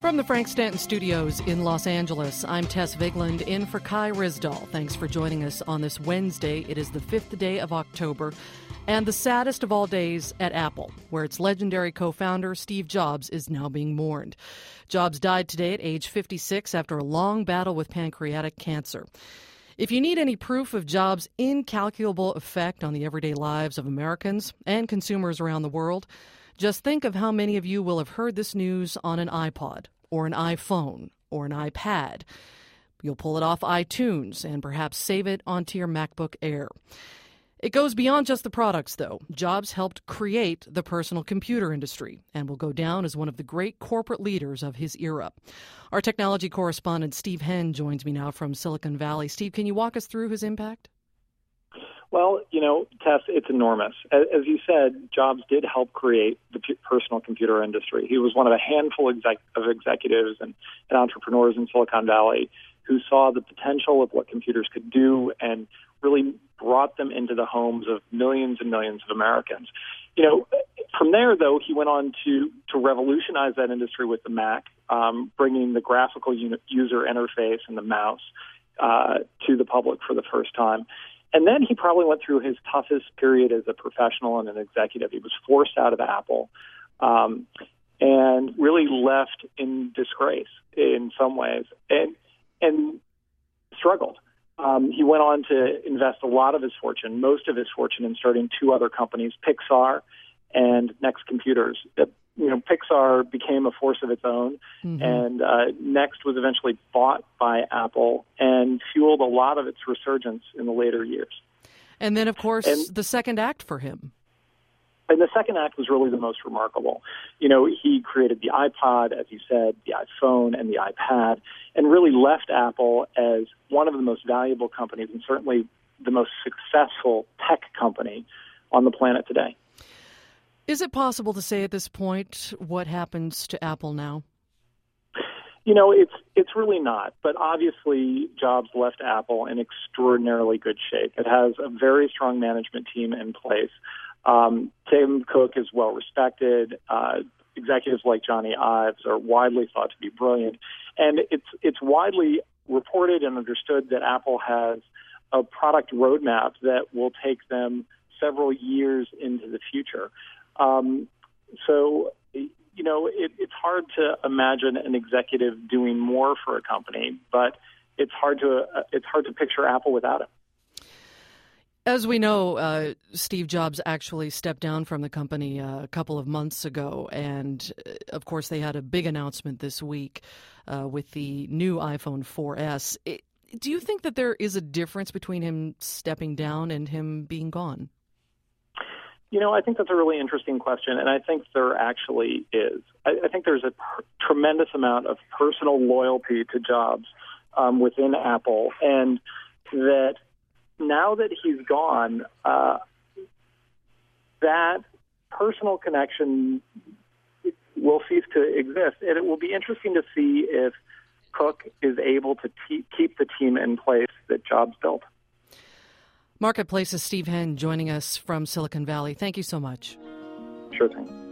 From the Frank Stanton Studios in Los Angeles, I'm Tess Vigland in for Kai Ryssdal. Thanks for joining us on this Wednesday. It is the 5th day of October and the saddest of all days at Apple, where its legendary co-founder Steve Jobs is now being mourned. Jobs died today at age 56 after a long battle with pancreatic cancer. If you need any proof of Jobs' incalculable effect on the everyday lives of Americans and consumers around the world, just think of how many of you will have heard this news on an iPod or an iPhone or an iPad. You'll pull it off iTunes and perhaps save it onto your MacBook Air. It goes beyond just the products, though. Jobs helped create the personal computer industry and will go down as one of the great corporate leaders of his era. Our technology correspondent Steve Henn joins me now from Silicon Valley. Steve, can you walk us through his impact? Well, Tess, it's enormous. As you said, Jobs did help create the personal computer industry. He was one of a handful of executives and entrepreneurs in Silicon Valley who saw the potential of what computers could do and really brought them into the homes of millions and millions of Americans. From there, though, he went on to revolutionize that industry with the Mac, bringing the graphical user interface and the mouse to the public for the first time. And then he probably went through his toughest period as a professional and an executive. He was forced out of Apple and really left in disgrace in some ways and struggled. He went on to invest a lot of his fortune, most of his fortune, in starting two other companies, Pixar and Next Computers. Pixar became a force of its own, and Next was eventually bought by Apple and fueled a lot of its resurgence in the later years. And then, of course, the second act for him. And the second act was really the most remarkable. He created the iPod, as you said, the iPhone, and the iPad, and really left Apple as one of the most valuable companies and certainly the most successful tech company on the planet today. Is it possible to say at this point what happens to Apple now? It's really not. But obviously, Jobs left Apple in extraordinarily good shape. It has a very strong management team in place. Tim Cook is well respected. Executives like Johnny Ives are widely thought to be brilliant. And it's widely reported and understood that Apple has a product roadmap that will take them several years into the future. It's hard to imagine an executive doing more for a company, but it's hard to picture Apple without it. As we know, Steve Jobs actually stepped down from the company a couple of months ago, and of course they had a big announcement this week with the new iPhone 4S. Do you think that there is a difference between him stepping down and him being gone? I think that's a really interesting question, and I think there actually is. I think there's a tremendous amount of personal loyalty to Jobs within Apple, and that now that he's gone, that personal connection will cease to exist, and it will be interesting to see if Cook is able to keep the team in place that Jobs built. Marketplace's Steve Henn joining us from Silicon Valley. Thank you so much. Sure thing.